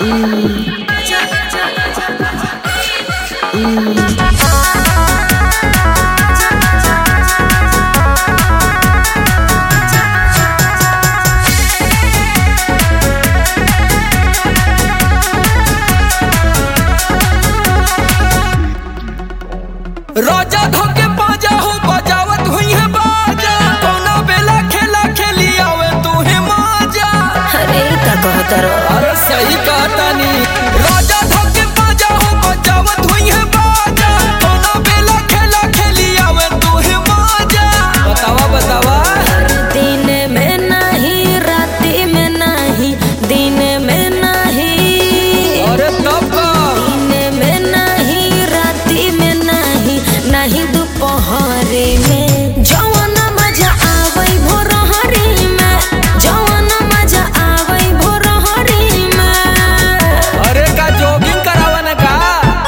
राजा धोके बाजा हो बजावत हुई है बाजा कौना बेला खेला खेली आवे तू है माजा। अरे का कहता रो अरे सही कहता नी राजा धोके बाजा हो बजावत हुई है बाजा कौना बेला खेला खेली आवे तू है माजा। बतावा बतावा दिन में नहीं राती में नहीं दिन में नहीं अरे तब का दिन में नहीं राती में नहीं नहीं दोपहरी में जवन मजा आवई भोरहरी में जवन मजा आवई भोरहरी में। अरे का जॉगिंग करावा ना का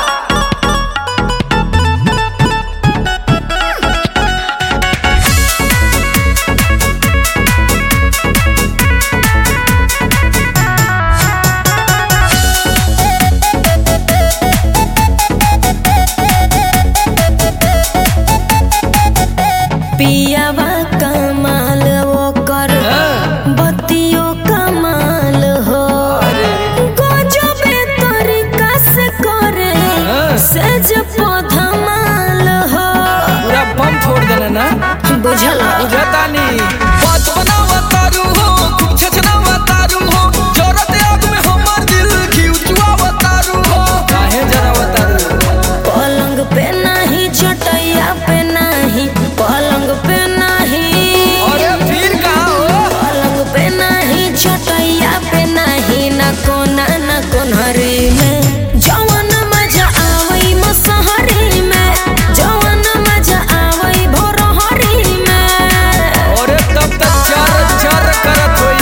पियावा कमाल वो कर बतियो कमाल हो गजबे तरीका से करे सेज पधमाल हो। पूरा बम छोड़ देना ना बुझल बुझता नहीं बात बनावा तारू हो खूब छछनावा तारू हो जरूरत आग में हमर दिल खिउचुआ तारू हो काहे जरा तारू पलंग पे नहीं चटैया पे नहीं पलंग पे नहीं अरे फिर कहाँ हो पलंग पे नहीं चटैया पे नहीं न कोना न कोनहरी में जवन मजा आवई मसहरी में जवन मजा आवई भोरहरी में। अरे तब तक चर चर करत होई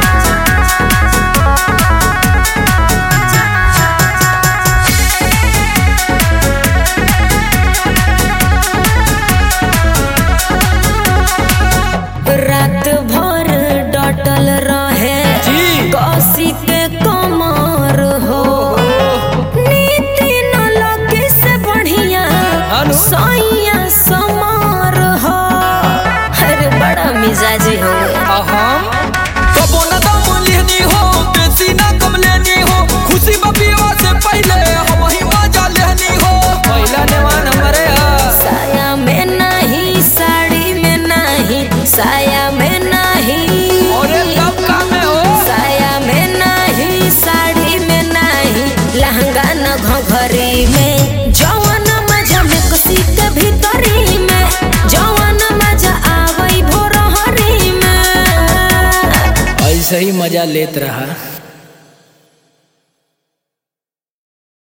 रात भर डटल रहे जी। कौसी के कमर हो नीति न लगे से बढ़िया अनु? सैया समार हो। अरे बड़ा मिजाजी हो हम कबो न दम लेनी हो बेसी ना कम लेनी हो खुशी बपिवा से पहले हम ही मजा लेनी हो पहला नेवान हमारे साया में नहीं साड़ी में नहीं साया में नहीं अरे तब का में हो साया में नहीं साड़ी में नहीं लहंगा न घघरी में जवन मजा में कसी के भीतरी में जवन मजा आवई भोरहरी में। ऐसे ही मजा लेत रहा।